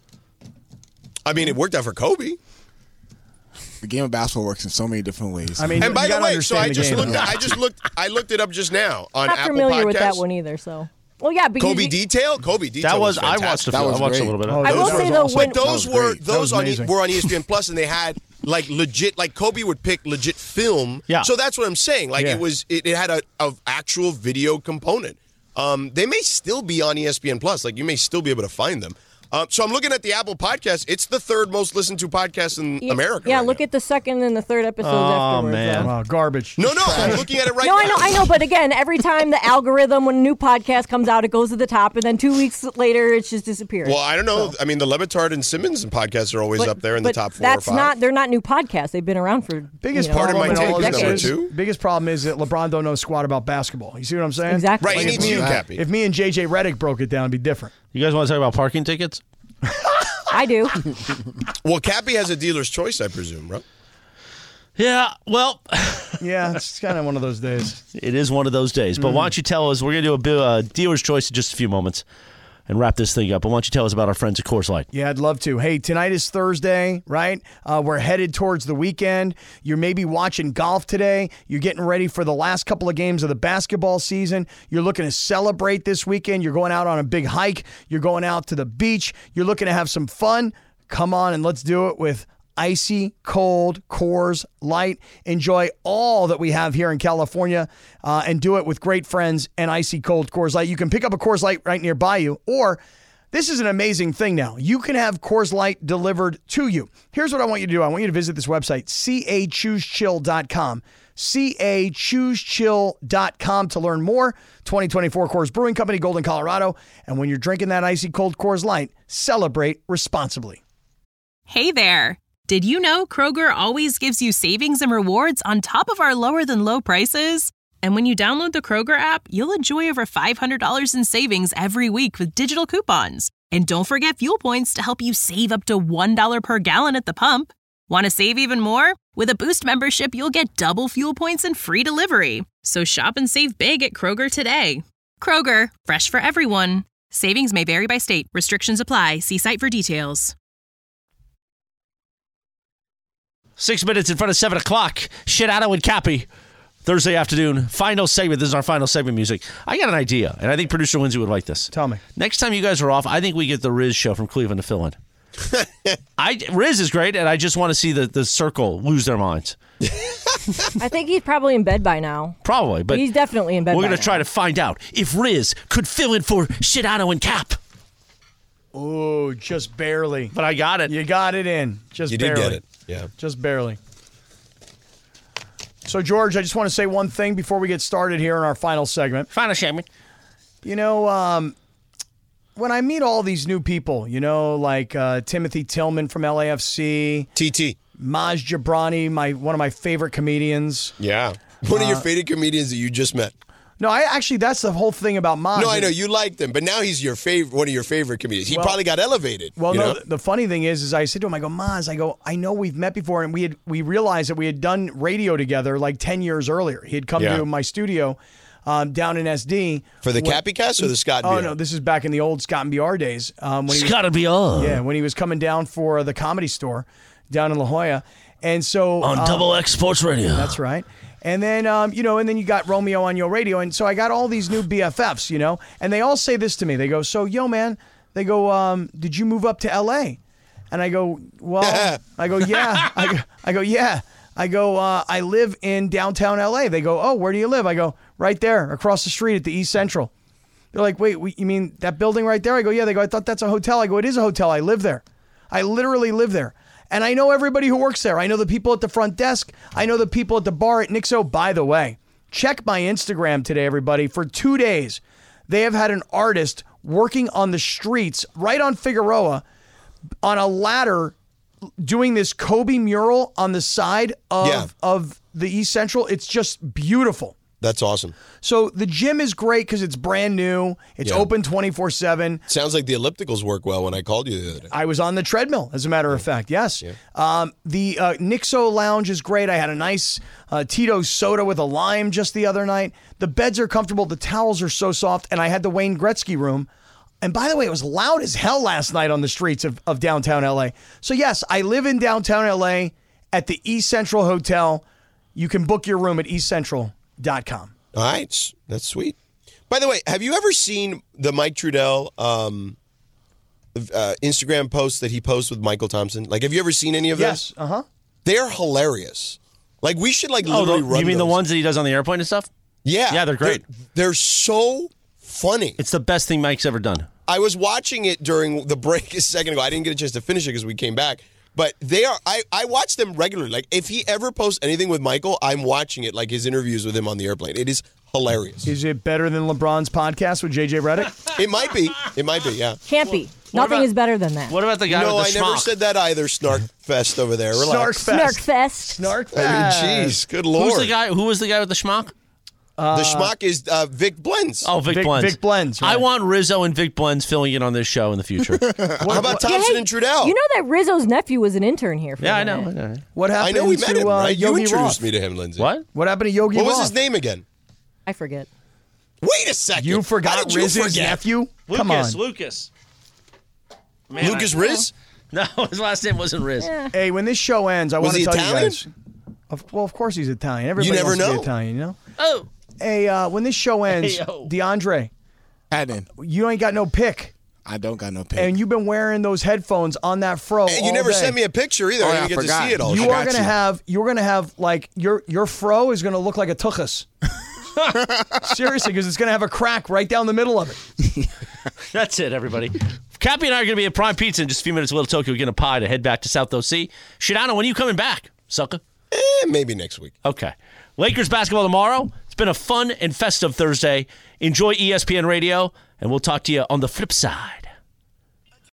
I mean, it worked out for Kobe. The game of basketball works in so many different ways. I mean, And by you the gotta way, so understand I the just game. looked. I looked it up just now on Not Apple familiar Podcasts. with that one either. So, well, yeah, because Kobe Detail. Kobe Detail. That was I fantastic. watched. That was I watched great. a little bit. Oh, of I it. will those say were though, awesome. when But those were great. That was amazing. were on ESPN Plus, and they had like legit. Like Kobe would pick legit film. Yeah. So that's what I'm saying. Like Yeah. it had a actual video component. They may still be on ESPN Plus. Like you may still be able to find them. So I'm looking at the Apple Podcast. It's the third most listened to podcast in America. Yeah, right look now. at the second and the third episodes Oh, afterwards. man. though. Wow, garbage. No, I'm looking at it right No, now. I know, but again, every time the algorithm, when a new podcast comes out, it goes to the top, and then 2 weeks later, it's just disappeared. Well, I don't know. I mean, the Levitard and Simmons podcasts are always But- up there in the but top 4 that's or 5. not. They're not new podcasts. They've been around for Biggest Part of problem my in all take of is this number is- 2. Biggest problem is that LeBron don't know squat about basketball. You see what I'm saying? Exactly. Right, he Like, needs if you, me- Cappy. If me and JJ Redick broke it down, it'd be different. You guys want to talk about parking tickets? I do. Well, Cappy has a dealer's choice, I presume, bro. Yeah. Well, Yeah, it's kind of one of those days. it is one of those days. But why don't you tell us? We're going to do a dealer's choice in just a few moments and wrap this thing up. But why don't you tell us about our friends at Coors Light? Yeah, I'd love to. Hey, tonight is Thursday, right? We're headed towards the weekend. You're maybe watching golf today. You're getting ready for the last couple of games of the basketball season. You're looking to celebrate this weekend. You're going out on a big hike. You're going out to the beach. You're looking to have some fun. Come on and let's do it with icy cold Coors Light. Enjoy all that we have here in California and do it with great friends and icy cold Coors Light. You can pick up a Coors Light right nearby you, or this is an amazing thing now. You can have Coors Light delivered to you. Here's what I want you to do. I want you to visit this website, cachoosechill.com. cachoosechill.com to learn more. 2024 Coors Brewing Company, Golden, Colorado. And when you're drinking that icy cold Coors Light, celebrate responsibly. Hey there. Did you know Kroger always gives you savings and rewards on top of our lower than low prices? And when you download the Kroger app, you'll enjoy over $500 in savings every week with digital coupons. And don't forget fuel points to help you save up to $1 per gallon at the pump. Want to save even more? With a Boost membership, you'll get double fuel points and free delivery. So shop and save big at Kroger today. Kroger, fresh for everyone. Savings may vary by state. Restrictions apply. See site for details. 6 minutes in front of 7 o'clock. Shedano and Cappy. Thursday afternoon, final segment. This is our final segment music. I got an idea, and I think producer Lindsay would like this. Tell me. Next time you guys are off, I think we get the Riz show from Cleveland to fill in. Riz is great, and I just want to see the circle lose their minds. I think he's probably in bed by now. Probably, but He's definitely in bed we're by going to try to find out if Riz could fill in for Shedano and Cap. Oh, just barely. But I got it. You got it in. Just You barely. did get it. Yeah. Just barely. So, George, I just want to say one thing before we get started here in our final segment. Final segment. You know, when I meet all these new people, you know, like Timothy Tillman from LAFC. TT. Maj Jabrani, one of my favorite comedians. Yeah. One of your favorite comedians that you just met. No, that's the whole thing about Maj. No, I know you liked him, but now he's one of your favorite comedians. He probably got elevated. Well, no, the funny thing is I said to him, I go, Maz, I know we've met before, and we realized that we had done radio together like 10 years earlier. He had come to my studio down in SD. For the Cappy Cast or the Scott Oh, BR? no, this is back in the old Scott and BR days. Scott and BR. Yeah, when he was coming down for the Comedy Store down in La Jolla. And so on Double X Sports Radio. That's right. And then, and then you got Romeo on your radio. And so I got all these new BFFs, you know, and they all say this to me. They go, so, yo, man, they go, did you move up to L.A.? And I go, well, I go, yeah. I go, yeah. I go, I live in downtown L.A. They go, oh, where do you live? I go, right there, across the street at the East Central. They're like, wait, you mean that building right there? I go, yeah. They go, I thought that's a hotel. I go, it is a hotel. I live there. I literally live there. And I know everybody who works there. I know the people at the front desk. I know the people at the bar at Nixo. By the way, check my Instagram today, everybody. For 2 days, they have had an artist working on the streets right on Figueroa on a ladder doing this Kobe mural on the side of the East Central. It's just beautiful. That's awesome. So the gym is great because it's brand new. It's open 24/7. Sounds like the ellipticals work well when I called you the other day. I was on the treadmill, as a matter of fact. Yes. Yeah. The Nixo Lounge is great. I had a nice Tito's soda with a lime just the other night. The beds are comfortable. The towels are so soft. And I had the Wayne Gretzky room. And by the way, it was loud as hell last night on the streets of downtown LA. So yes, I live in downtown LA at the East Central Hotel. You can book your room at eastcentral.com. All right. That's sweet. By the way, have you ever seen the Mike Trudell Instagram posts that he posts with Michael Thompson? Like, have you ever seen any of Yes. those? Uh-huh. They're hilarious. Like, we should, like, literally run You mean the those. ones that he does on the airplane and stuff? Yeah. Yeah, they're great. They're so funny. It's the best thing Mike's ever done. I was watching it during the break a second ago. I didn't get a chance to finish it because we came back. But they are. I watch them regularly. Like, if he ever posts anything with Michael, I'm watching it, like his interviews with him on the airplane. It is hilarious. Is it better than LeBron's podcast with JJ Redick? It might be. It might be, yeah. Can't be. Nothing is better than that. What about the guy No, with I the never schmuck? said that either, Snark Fest over there. Relax. Snark Fest. Snark I mean, jeez, good lord. Who was the guy with the schmuck? The schmuck is Vic Blends. Oh, Vic Blends. Vic Blends. Right. I want Rizzo and Vic Blends filling in on this show in the future. How about Thompson and Trudell? You know that Rizzo's nephew was an intern here for Yeah, a I minute. know. What happened I know we met to him, right? You Yogi introduced Roth? me to him, Lindsay. What? What happened to Yogi What Roth? was his name again? I forget. Wait a second. You How forgot did you Riz's forget? nephew? Come on. Lucas. Man, Lucas Riz? No, his last name wasn't Riz. Hey, when this show ends, I Was want to he tell Italian? you guys. Of course he's Italian. Everybody never wants to be know. Italian, you know? Oh. Hey, when this show ends, Hey, yo. DeAndre, Hadden. you ain't got no pick. I don't got no pick. And you've been wearing those headphones on that fro. And you all never day. sent me a picture either. Oh, I yeah, didn't get I forgot. to see it all. You I are got you're gonna have like your fro is gonna look like a tuchus. Seriously, because it's gonna have a crack right down the middle of it. That's it, everybody. Cappy and I are going to be at Prime Pizza in just a few minutes. Little Tokyo, getting a pie to head back to South OC. Shadano, when are you coming back, sucker? Maybe next week. Okay. Lakers basketball tomorrow. It's been a fun and festive Thursday. Enjoy ESPN Radio, and we'll talk to you on the flip side.